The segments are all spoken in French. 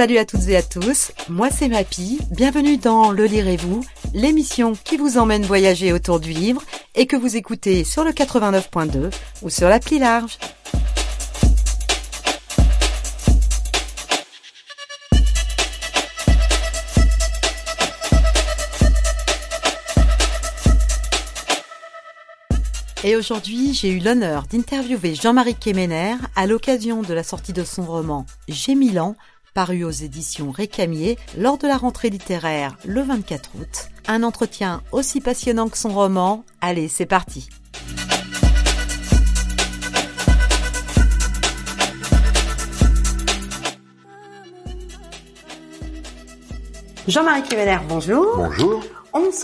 Salut à toutes et à tous, moi c'est Mappy, bienvenue dans Le Lirez-vous, l'émission qui vous emmène voyager autour du livre et que vous écoutez sur le 89.2 ou sur l'appli Large. Et aujourd'hui, j'ai eu l'honneur d'interviewer Jean-Marie Quéméner à l'occasion de la sortie de son roman « J'ai 1000 ans », paru aux éditions Récamier lors de la rentrée littéraire le 24 août. Un entretien aussi passionnant que son roman. Allez, c'est parti. Jean-Marie Quéméner, bonjour. Bonjour. On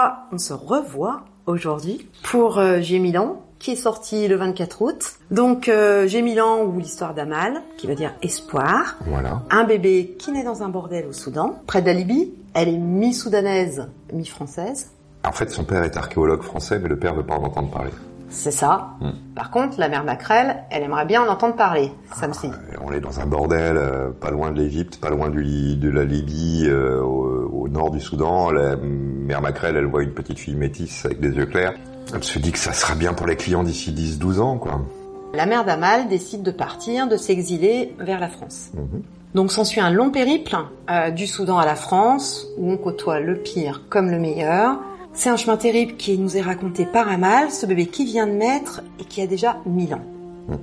se revoit aujourd'hui pour J'ai 1000 ans, qui est sorti le 24 août. Donc J'ai 1000 ans ou l'histoire d'Amal, qui veut dire espoir. Voilà. Un bébé qui naît dans un bordel au Soudan, près de la Libye. Elle est mi-soudanaise, mi-française. En fait, son père est archéologue français, mais le père veut pas en entendre parler. C'est ça. Par contre, la mère Macrel, elle aimerait bien en entendre parler. Ça me signe. On est dans un bordel, pas loin de l'Égypte, pas loin de la Libye, au nord du Soudan. La mère Macrel, elle voit une petite fille métisse avec des yeux clairs. Elle se dit que ça sera bien pour les clients d'ici 10-12 ans, quoi. La mère d'Amal décide de partir, de s'exiler vers la France. Donc s'ensuit un long périple du Soudan à la France, où on côtoie le pire comme le meilleur. C'est un chemin terrible qui nous est raconté par Amal, ce bébé qui vient de naître et qui a déjà 1000 ans.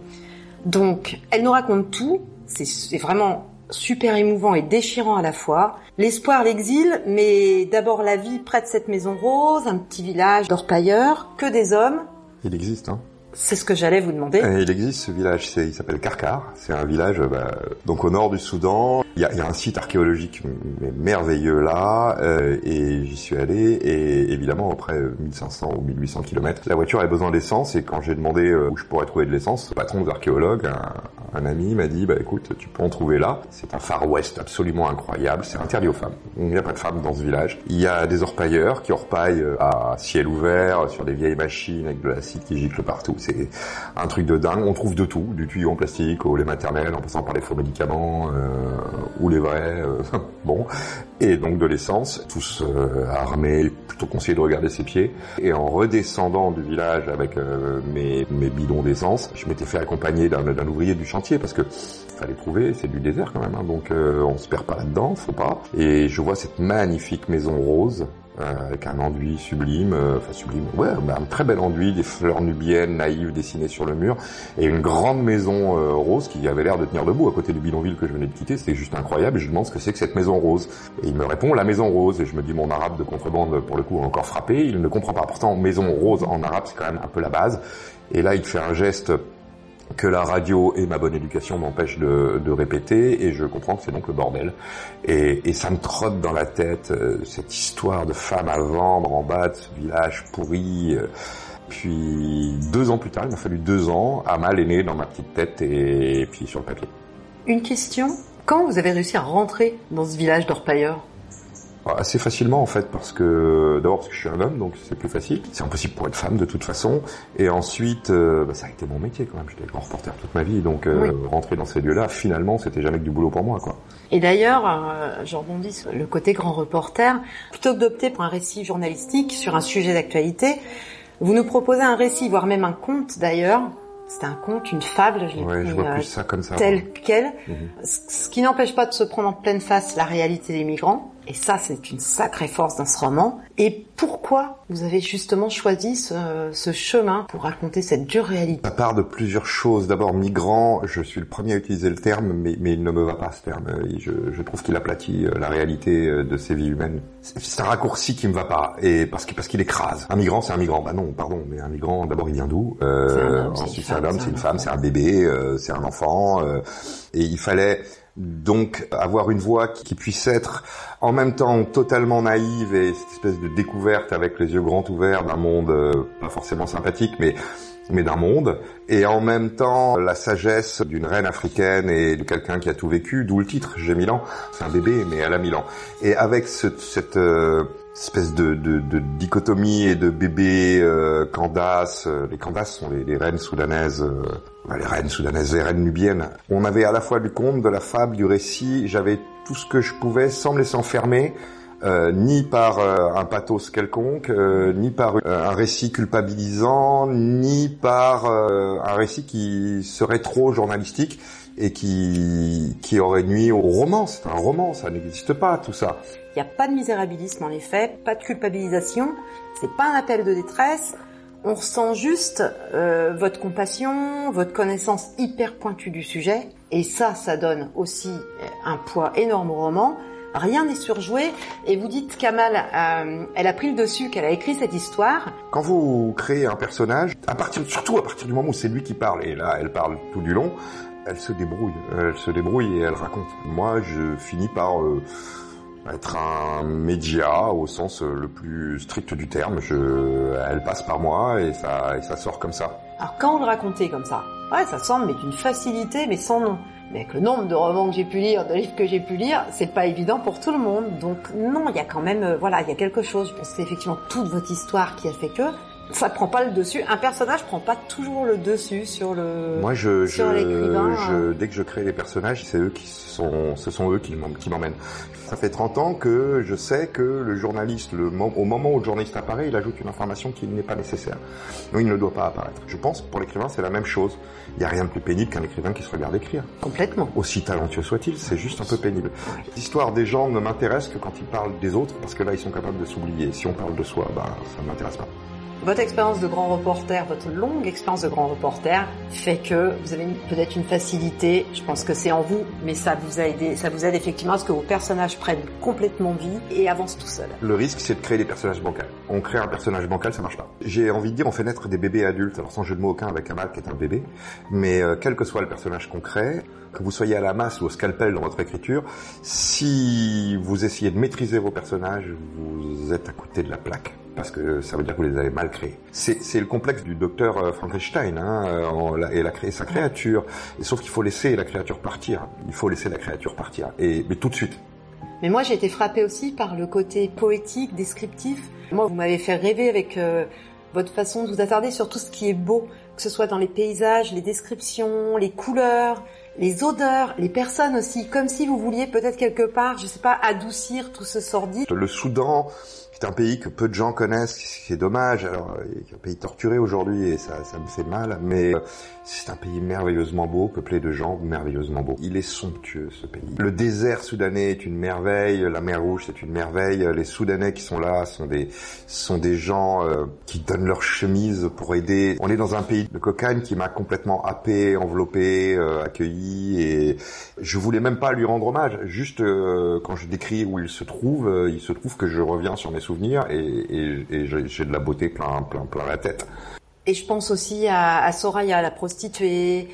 Donc, elle nous raconte tout. C'est vraiment super émouvant et déchirant à la fois. L'espoir, l'exil, mais d'abord la vie près de cette maison rose, un petit village d'orpailleurs, que des hommes. Il existe, hein. C'est ce que j'allais vous demander. Il existe ce village, il s'appelle Karkar. C'est un village donc au nord du Soudan. Il y a un site archéologique merveilleux là, et j'y suis allé. Et évidemment, après 1500 ou 1800 km, la voiture avait besoin d'essence. Et quand j'ai demandé où je pourrais trouver de l'essence, le patron des archéologues, un ami, m'a dit écoute, tu peux en trouver là. C'est un Far West absolument incroyable. C'est interdit aux femmes. Il n'y a pas de femmes dans ce village. Il y a des orpailleurs qui orpaillent à ciel ouvert sur des vieilles machines avec de l'acide qui gicle partout. C'est un truc de dingue. On trouve de tout, du tuyau en plastique au lait maternel, en passant par les faux médicaments ou les vrais. Bon, et donc de l'essence. Tous armés. Plutôt conseillé de regarder ses pieds. Et en redescendant du village avec mes bidons d'essence, je m'étais fait accompagner d'un ouvrier du chantier parce que fallait trouver. C'est du désert quand même, hein, donc on se perd pas là-dedans, faut pas. Et je vois cette magnifique maison rose. Avec un enduit sublime, un très bel enduit, des fleurs nubiennes naïves dessinées sur le mur, et une grande maison rose qui avait l'air de tenir debout à côté du bidonville que je venais de quitter. C'était juste incroyable, et je lui demande ce que c'est que cette maison rose. Et il me répond la maison rose, et je me dis mon arabe de contrebande pour le coup a encore frappé, il ne comprend pas. Pourtant maison rose en arabe c'est quand même un peu la base. Et là il fait un geste que la radio et ma bonne éducation m'empêchent de répéter, et je comprends que c'est donc le bordel. Et ça me trotte dans la tête cette histoire de femme à vendre en bas de ce village pourri. Puis 2 ans plus tard, il m'a fallu 2 ans, Amal est née dans ma petite tête et puis sur le papier. Une question, quand vous avez réussi à rentrer dans ce village d'orpailleurs ? Assez facilement en fait, parce que je suis un homme, donc c'est plus facile. C'est impossible pour être femme de toute façon. Et ensuite, ça a été mon métier quand même. J'étais grand reporter toute ma vie, donc rentrer dans ces lieux-là, finalement, c'était jamais que du boulot pour moi, quoi. Et d'ailleurs, je rebondis sur le côté grand reporter. Plutôt que d'opter pour un récit journalistique sur un sujet d'actualité, vous nous proposez un récit, voire même un conte d'ailleurs. C'est un conte, une fable, je vois plus ça comme ça, tel quel. Ce qui n'empêche pas de se prendre en pleine face la réalité des migrants. Et ça, c'est une sacrée force dans ce roman. Et pourquoi vous avez justement choisi ce chemin pour raconter cette dure réalité ? Ça part de plusieurs choses. D'abord, migrant, je suis le premier à utiliser le terme, mais il ne me va pas ce terme. Je trouve qu'il aplatit la réalité de ces vies humaines. C'est un raccourci qui me va pas, et parce qu'il écrase. Un migrant, c'est un migrant. Bah non, pardon, mais un migrant, d'abord, il vient d'où ? Ensuite, c'est un homme, c'est une femme, c'est un bébé, c'est un enfant. Et il fallait donc avoir une voix qui puisse être en même temps totalement naïve et cette espèce de découverte avec les yeux grands ouverts d'un monde pas forcément sympathique, mais d'un monde, et en même temps la sagesse d'une reine africaine et de quelqu'un qui a tout vécu, d'où le titre, J'ai 1000 ans. C'est un bébé, mais elle a 1000 ans. Et avec cette espèce de dichotomie et de bébés Candace. Les Candace sont les reines soudanaises, les reines nubiennes. On avait à la fois du conte, de la fable, du récit. J'avais tout ce que je pouvais sans me laisser enfermer, ni par un pathos quelconque, ni par un récit culpabilisant, ni par un récit qui serait trop journalistique et qui aurait nui au roman. C'est un roman, ça n'existe pas, tout ça. Il n'y a pas de misérabilisme en effet, pas de culpabilisation, c'est pas un appel de détresse. On ressent juste votre compassion, votre connaissance hyper pointue du sujet, et ça donne aussi un poids énorme au roman. Rien n'est surjoué, et vous dites qu'Amal, elle a pris le dessus, qu'elle a écrit cette histoire. Quand vous créez un personnage, surtout à partir du moment où c'est lui qui parle, et là elle parle tout du long, elle se débrouille et elle raconte. Moi, je finis par être un média au sens le plus strict du terme. Elle passe par moi et ça sort comme ça. Alors quand vous le racontez comme ça, ouais, ça semble mais d'une facilité, mais sans nom. Mais avec le nombre de romans que j'ai pu lire, de livres que j'ai pu lire, c'est pas évident pour tout le monde. Donc non, il y a quand même, il y a quelque chose. Je pense que c'est effectivement toute votre histoire qui a fait que ça prend pas le dessus. Un personnage prend pas toujours le dessus sur le. Moi, sur l'écrivain. Dès que je crée les personnages, ce sont eux qui m'emmènent. Ça fait 30 ans que je sais que le journaliste, au moment où le journaliste apparaît, il ajoute une information qui n'est pas nécessaire. Donc il ne doit pas apparaître. Je pense pour l'écrivain, c'est la même chose. Il n'y a rien de plus pénible qu'un écrivain qui se regarde écrire. Complètement. Aussi talentueux soit-il, c'est juste un peu pénible. L'histoire des gens ne m'intéresse que quand ils parlent des autres, parce que là, ils sont capables de s'oublier. Si on parle de soi, ça ne m'intéresse pas. Votre expérience de grand reporter, votre longue expérience de grand reporter fait que vous avez peut-être une facilité, je pense que c'est en vous, mais ça vous aide effectivement à ce que vos personnages prennent complètement vie et avancent tout seuls. Le risque, c'est de créer des personnages bancals. On crée un personnage bancal, ça marche pas. J'ai envie de dire, on fait naître des bébés adultes, alors sans jeu de mots aucun avec Amal qui est un bébé, mais quel que soit le personnage qu'on crée, que vous soyez à la masse ou au scalpel dans votre écriture, si vous essayez de maîtriser vos personnages, vous êtes à côté de la plaque. Parce que ça veut dire que vous les avez mal créés. C'est le complexe du docteur Frankenstein, et sa créature. Et sauf qu'il faut laisser la créature partir. Mais tout de suite. Mais moi, j'ai été frappée aussi par le côté poétique, descriptif. Moi, vous m'avez fait rêver avec votre façon de vous attarder sur tout ce qui est beau, que ce soit dans les paysages, les descriptions, les couleurs, les odeurs, les personnes aussi, comme si vous vouliez peut-être quelque part, je sais pas, adoucir tout ce sordide. Le Soudan, c'est un pays que peu de gens connaissent, ce qui est dommage. Alors, c'est un pays torturé aujourd'hui et ça me fait mal, mais c'est un pays merveilleusement beau, peuplé de gens merveilleusement beaux. Il est somptueux, ce pays. Le désert soudanais est une merveille, la mer Rouge c'est une merveille. Les Soudanais qui sont là sont des gens qui donnent leur chemise pour aider. On est dans un pays de cocagne qui m'a complètement happé, enveloppé, accueilli, et je voulais même pas lui rendre hommage. Juste quand je décris où il se trouve que je reviens sur mes souvenirs et j'ai de la beauté plein la tête. Et je pense aussi à Soraya, la prostituée,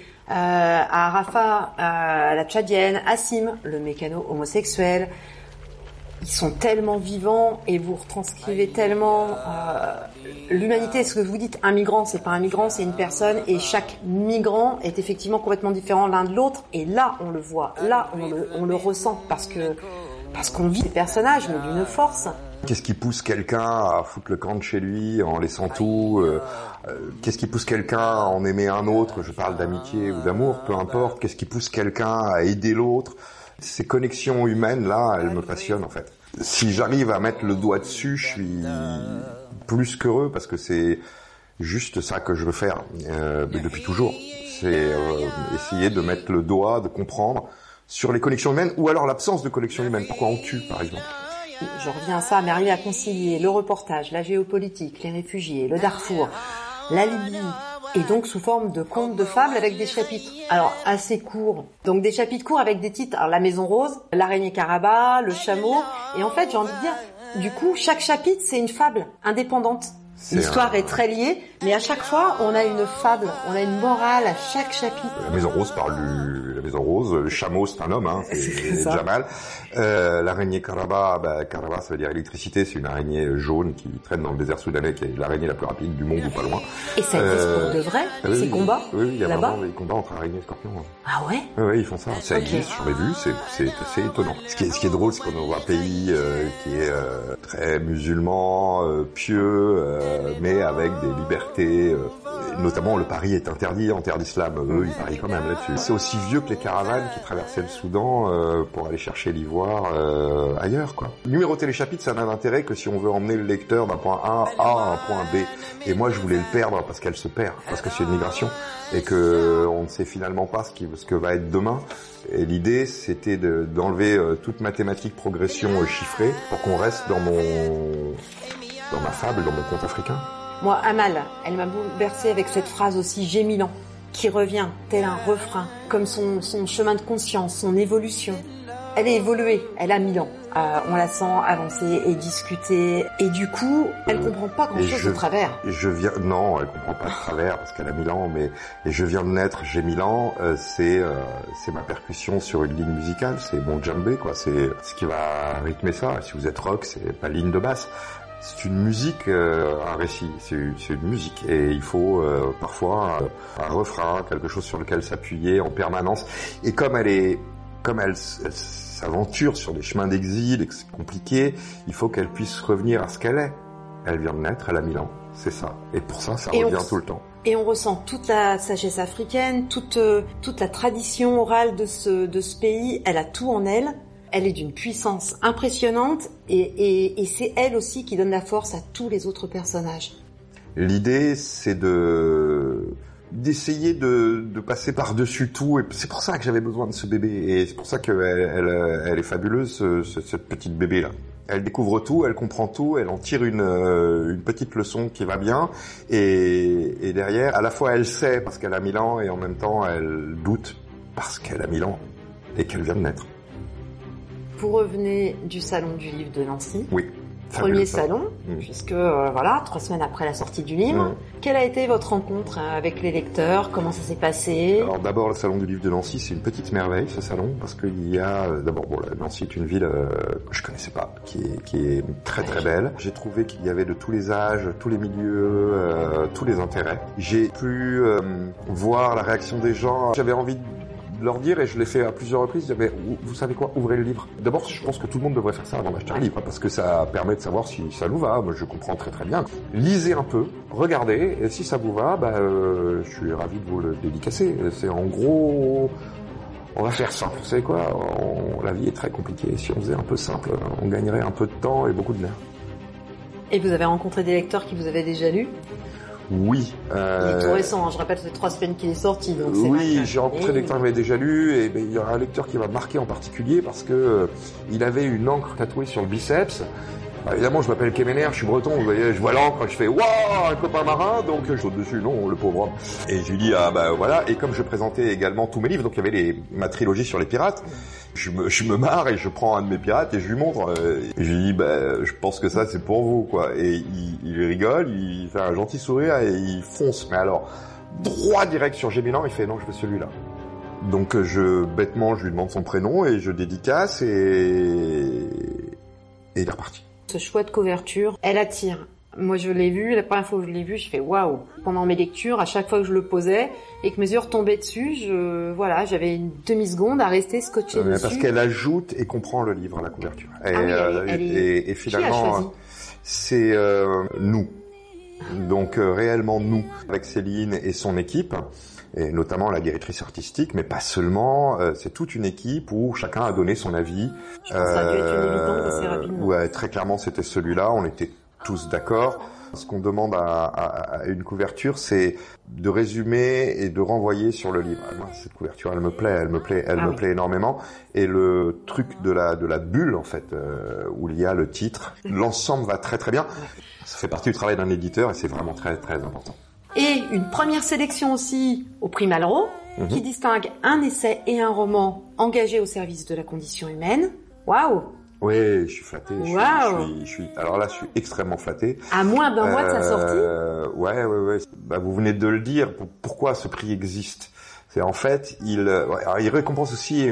à Rafa, à la tchadienne, à Sim, le mécano homosexuel. Ils sont tellement vivants et vous retranscrivez tellement l'humanité. Ce que vous dites, un migrant, c'est pas un migrant, c'est une personne, et chaque migrant est effectivement complètement différent l'un de l'autre. Et là, on le voit, là, on le ressent parce qu'on vit ces personnages, mais d'une force. Qu'est-ce qui pousse quelqu'un à foutre le camp de chez lui en laissant tout Qu'est-ce qui pousse quelqu'un à en aimer un autre? Je parle d'amitié ou d'amour, peu importe. Qu'est-ce qui pousse quelqu'un à aider l'autre? Ces connexions humaines-là, elles me passionnent en fait. Si j'arrive à mettre le doigt dessus, je suis plus qu'heureux parce que c'est juste ça que je veux faire depuis toujours. C'est essayer de mettre le doigt, de comprendre sur les connexions humaines ou alors l'absence de connexions humaines. Pourquoi on tue, par exemple? Je reviens à ça, mais arriver à concilier le reportage, la géopolitique, les réfugiés, le Darfour, la Libye, et donc sous forme de contes, de fables avec des chapitres. Alors, assez courts. Donc des chapitres courts avec des titres. Alors, la Maison Rose, l'araignée Karaba, le chameau. Et en fait, j'ai envie de dire, du coup, chaque chapitre, c'est une fable indépendante. L'histoire est très liée, mais à chaque fois, on a une fable, on a une morale à chaque chapitre. La Maison Rose parle la Maison Rose, le chameau c'est un homme, c'est Jamal. L'araignée Karaba, Karaba ça veut dire électricité, c'est une araignée jaune qui traîne dans le désert soudanais, qui est l'araignée la plus rapide du monde ou pas loin. Et ça existe pour de vrai, ces combats Oui, il y a là-bas vraiment des combats entre araignées et scorpions. Ah ouais? Oui, ils font ça. Ça existe, j'en ai vu, c'est assez étonnant. Ce qui est drôle, c'est qu'on est dans un pays qui est très musulman, pieux, mais avec des libertés notamment le pari est interdit en terre d'islam. Eux, ils parient quand même là-dessus. C'est aussi vieux que les caravanes qui traversaient le Soudan pour aller chercher l'ivoire ailleurs, quoi. Numéroter les chapitres, ça n'a d'intérêt que si on veut emmener le lecteur d'un point A à un point B. Et moi, je voulais le perdre parce qu'elle se perd, parce que c'est une migration et que on ne sait finalement pas ce que va être demain. Et l'idée, c'était d'enlever toute mathématique, progression chiffrée pour qu'on reste dans ma fable, dans mon conte africain. Moi, Amal, elle m'a bouleversée avec cette phrase aussi « j'ai 1000 ans », qui revient tel un refrain, comme son chemin de conscience, son évolution. Elle est évoluée, elle a 1000 ans. On la sent avancer et discuter, et du coup, elle comprend pas grand-chose de travers. Non, elle comprend pas de travers parce qu'elle a 1000 ans, mais je viens de naître, j'ai 1000 ans, c'est ma percussion sur une ligne musicale, c'est mon djembé, quoi, c'est ce qui va rythmer ça. Si vous êtes rock, c'est pas ligne de basse. C'est une musique, un récit, c'est une musique et il faut parfois un refrain, quelque chose sur lequel s'appuyer en permanence. Et comme elle s'aventure sur des chemins d'exil et que c'est compliqué, il faut qu'elle puisse revenir à ce qu'elle est. Elle vient de naître, elle a 1000 ans, c'est ça. Et pour ça revient tout le temps. Et on ressent toute la sagesse africaine, toute la tradition orale de ce pays, elle a tout en elle. Elle est d'une puissance impressionnante et c'est elle aussi qui donne la force à tous les autres personnages. L'idée, c'est d'essayer de passer par-dessus tout, et c'est pour ça que j'avais besoin de ce bébé, et c'est pour ça qu'elle est fabuleuse, cette petite bébé-là. Elle découvre tout, elle comprend tout, elle en tire une petite leçon qui va bien, et derrière, à la fois elle sait parce qu'elle a 1000 ans, et en même temps elle doute parce qu'elle a 1000 ans, et qu'elle vient de naître. Vous revenez du Salon du Livre de Nancy. Oui. Premier salon, puisque 3 semaines après la sortie du livre. Quelle a été votre rencontre avec les lecteurs? Comment ça s'est passé? Alors d'abord, le Salon du Livre de Nancy, c'est une petite merveille, ce salon, parce qu'il y a d'abord, Nancy est une ville que je connaissais pas, qui est très très belle. J'ai trouvé qu'il y avait de tous les âges, tous les milieux, tous les intérêts. J'ai pu voir la réaction des gens. J'avais envie de leur dire, et je l'ai fait à plusieurs reprises, vous savez quoi, ouvrez le livre. D'abord, je pense que tout le monde devrait faire ça avant d'acheter un livre, parce que ça permet de savoir si ça nous va. Moi, je comprends très très bien. Lisez un peu, regardez, et si ça vous va, je suis ravi de vous le dédicacer. C'est en gros, on va faire simple. Vous savez quoi, la vie est très compliquée. Si on faisait un peu simple, on gagnerait un peu de temps et beaucoup de nerfs. Et vous avez rencontré des lecteurs qui vous avaient déjà lu? Oui. Il est tout récent, je rappelle, ça fait 3 semaines qu'il est sorti. Donc oui, j'ai rencontré des lecteurs qui m'avaient déjà lu, et il y a un lecteur qui m'a marqué en particulier parce que il avait une encre tatouée sur le biceps. Évidemment, je m'appelle Kemener, je suis breton, vous voyez, je vois l'encre, je fais waouh, un copain marin, donc je saute dessus, non, le pauvre homme. Et je lui dis voilà, et comme je présentais également tous mes livres, donc il y avait ma trilogie sur les pirates. Je me marre et je prends un de mes pirates et je lui montre. Et je lui dis, je pense que ça c'est pour vous, quoi. Et il rigole, il fait un gentil sourire et il fonce. Mais alors, droit direct sur Gémilan, il fait non, je veux celui-là. Donc bêtement, je lui demande son prénom et je dédicace et il est reparti. Ce choix de couverture, elle attire. Moi, je l'ai vu, la première fois que je l'ai vu, je fais waouh. Pendant mes lectures, à chaque fois que je le posais et que mes yeux retombaient dessus, j'avais une demi-seconde à rester scotché dessus. Parce qu'elle ajoute et comprend le livre à la couverture. Et finalement, c'est nous. Donc réellement nous, avec Céline et son équipe, et notamment la directrice artistique, mais pas seulement, c'est toute une équipe où chacun a donné son avis. Je pense que ça a dû être une évidence assez rapidement. Ouais, très clairement, c'était celui-là, on était tous d'accord. Ce qu'on demande à une couverture, c'est de résumer et de renvoyer sur le livre. Moi, cette couverture, elle me plaît énormément. Et le truc de la bulle, en fait, où il y a le titre, l'ensemble va très très bien. Ça fait partie du travail d'un éditeur et c'est vraiment très très important. Et une première sélection aussi au prix Malraux, qui distingue un essai et un roman engagés au service de la condition humaine. Waouh! Oui, je suis flatté. Alors là, je suis extrêmement flatté. À moins d'un mois de sa sortie. Ouais. Vous venez de le dire. Pourquoi ce prix existe? C'est en fait, il récompense aussi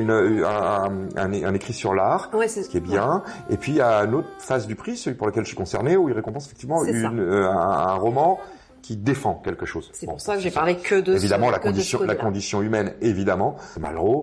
un écrit sur l'art, ce qui est bien. Et puis il y a une autre phase du prix, celui pour lequel je suis concerné, où il récompense effectivement un roman qui défend quelque chose. C'est pour ça que j'ai parlé que de évidemment la condition humaine, évidemment. Malraux,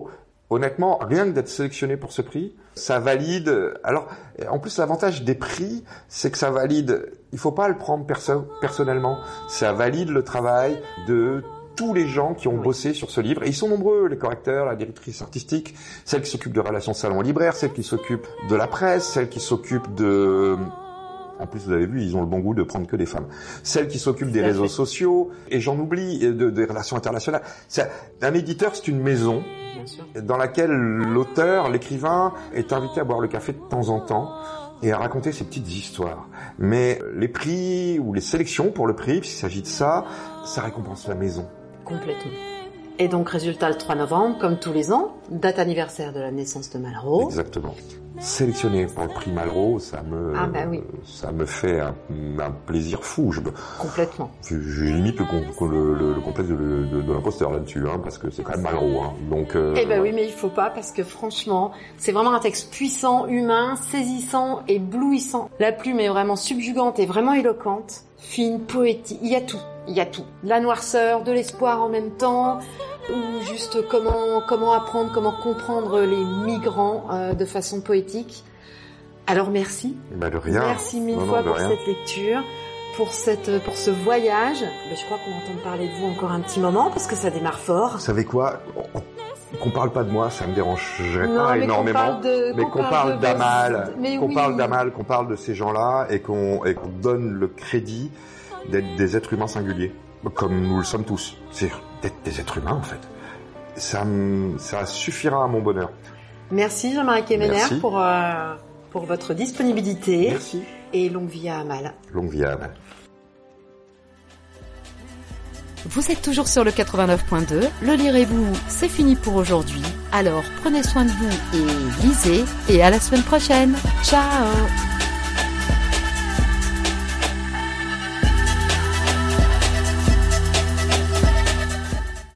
honnêtement, rien que d'être sélectionné pour ce prix, ça valide. Alors, en plus, l'avantage des prix, c'est que ça valide. Il faut pas le prendre personnellement. Ça valide le travail de tous les gens qui ont bossé sur ce livre. Et ils sont nombreux, les correcteurs, la directrice artistique, celle qui s'occupe de relations salon-libraire, celle qui s'occupe de la presse, celle qui s'occupe de... En plus, vous avez vu, ils ont le bon goût de prendre que des femmes. Celle qui s'occupe des réseaux sociaux, et j'en oublie, des relations internationales. Un éditeur, c'est une maison dans laquelle l'auteur, l'écrivain, est invité à boire le café de temps en temps et à raconter ses petites histoires. Mais les prix ou les sélections pour le prix, puisqu'il s'agit de ça, ça récompense la maison. Complètement. Et donc, résultat, le 3 novembre, comme tous les ans, date anniversaire de la naissance de Malraux. Exactement. Sélectionné pour le prix Malraux, ça me fait un plaisir fou. Complètement. J'ai limite le complexe de l'imposteur là-dessus, parce que c'est quand même Malraux. Donc. Oui, mais il faut pas, parce que franchement, c'est vraiment un texte puissant, humain, saisissant, éblouissant. La plume est vraiment subjugante et vraiment éloquente, fine, poétique. Il y a tout. Il y a tout. De la noirceur, de l'espoir en même temps, ou juste comment apprendre, comment comprendre les migrants de façon poétique. Alors merci. De rien. Merci mille fois pour cette lecture, pour ce voyage. Je crois qu'on va entendre parler de vous encore un petit moment parce que ça démarre fort. Vous savez quoi? Qu'on parle pas de moi, ça me dérangerait pas énormément. Mais qu'on parle d'Amal, qu'on parle de ces gens-là et qu'on donne le crédit d'être des êtres humains singuliers, comme nous le sommes tous. C'est d'être des êtres humains, en fait. Ça suffira à mon bonheur. Merci Jean-Marie Quéméner pour votre disponibilité. Merci. Et longue vie à Amal. Longue vie à Amal. Vous êtes toujours sur le 89.2. Le Lirez-vous, c'est fini pour aujourd'hui. Alors prenez soin de vous et lisez. Et à la semaine prochaine. Ciao!